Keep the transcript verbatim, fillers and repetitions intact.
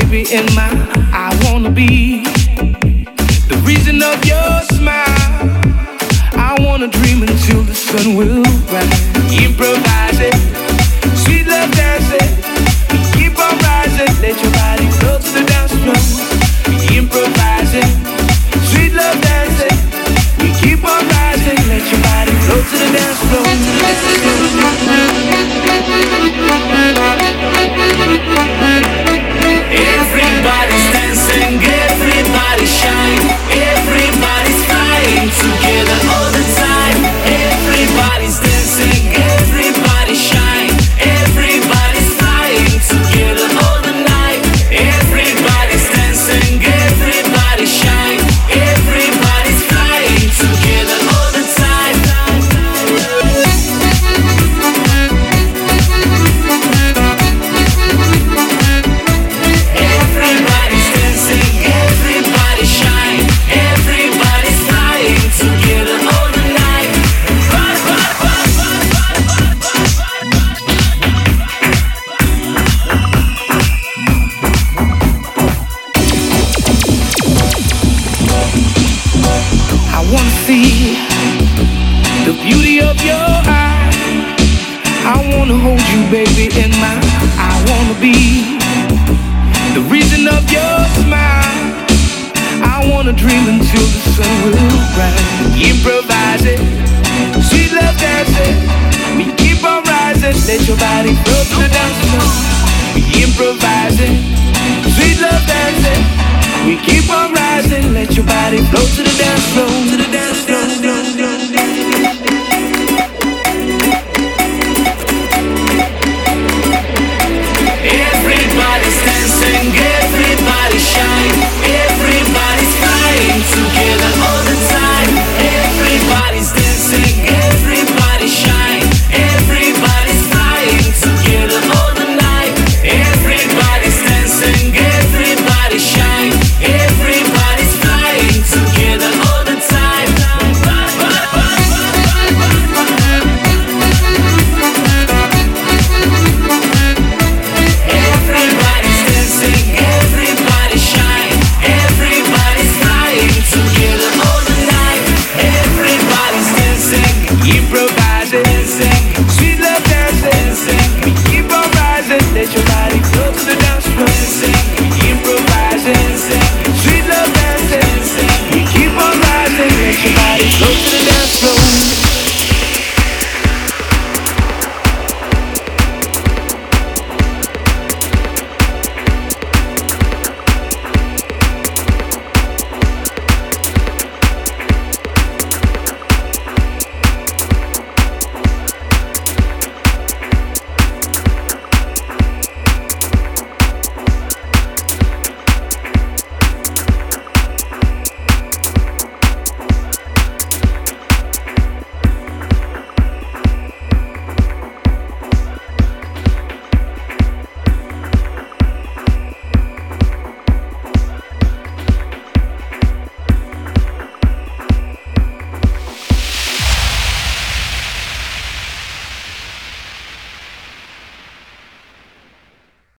baby, in my I wanna be the reason of your smile. I wanna dream until the sun will rise. Improvising, sweet love dancing. Keep on rising, let your body flow to the dance floor. Improvising, sweet love dancing. We keep on rising, let your body flow to the dance floor. Everybody's dancing, everybody's shine, everybody's flying together all the time. Everybody's dancing, everybody's shine, everybody's flying together all the night. Everybody's dancing, everybody's shine, everybody's flying together all the time. Everybody's dancing, everybody's shine, everybody's flying together all the night. I wanna see the beauty of your eyes. I wanna hold you, baby, in my I wanna be the reason of your smile. I wanna dream until the sun will rise. Improvising, sweet love dancing. We keep on rising, let your body flow to the dance floor. We improvising, sweet love dancing. We keep on rising, let your body flow to the dance floor.